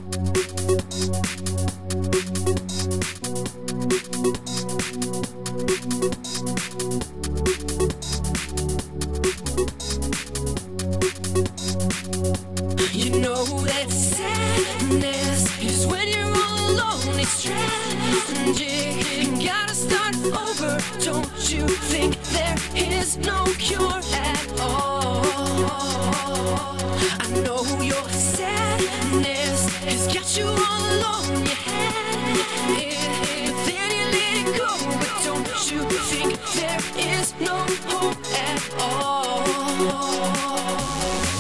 You know that sadness is when you're all alone. It's tragic. You gotta start over. Don't you think there is no cure at all? I know your sadness has got you all alone. You had it, then you let it go. But don't you think there is no hope at all?